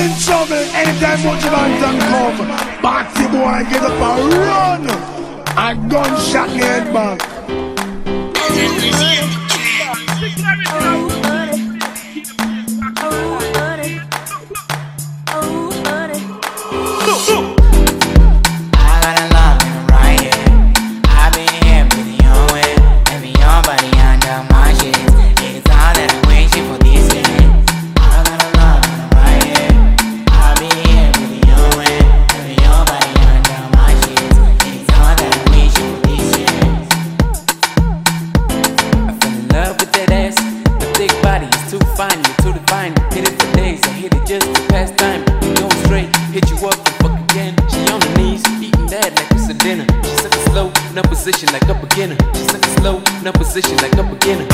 in trouble anytime Buju Banton come. Party boy get up and run. A gunshot in the head back. Too fine, you're too divine. Hit it for days, I hit it just to pass time. You going straight, hit you up and fuck again. She on her knees, eating that like it's a dinner. She suck it slow, no position like a beginner. She suck it slow, no position like a beginner.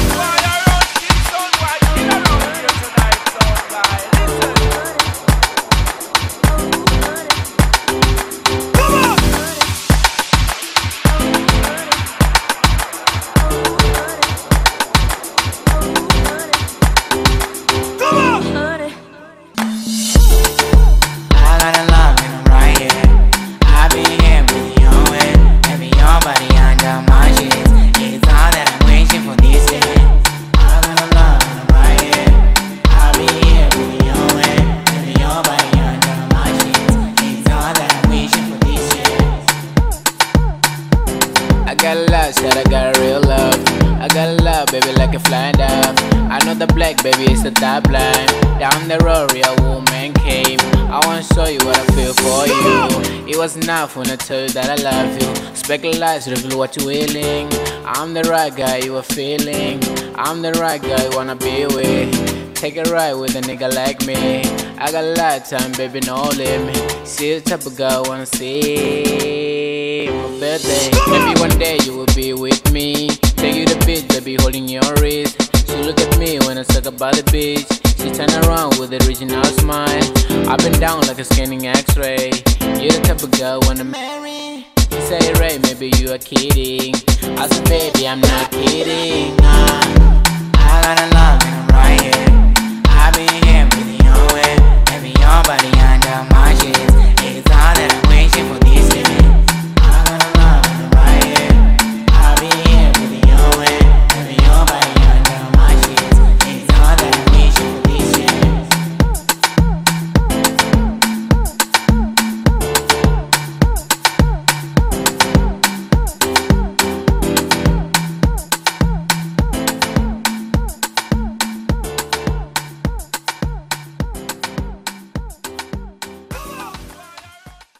I got love, said I got real love. I got love, baby, like a flying dove. I know the black, baby, is the top line. Down the road, real woman came. I wanna show you what I feel for you. It was enough when I told you that I love you. Speculate, reveal what you're willing. I'm the right guy you were feeling. I'm the right guy you wanna be with. Take a ride with a nigga like me. I got a lot of time, baby, no limit. See the type of girl I wanna see. My birthday, maybe one day you will be with me. Take you to the beach, baby, holding your wrist. She look at me when I talk about the beach. She turn around with the original smile. I've been down like a scanning X-ray. You're the type of girl I wanna marry. She say, Ray, maybe you are kidding. I said, baby, I'm not kidding. I got a love and I'm right here. I've been here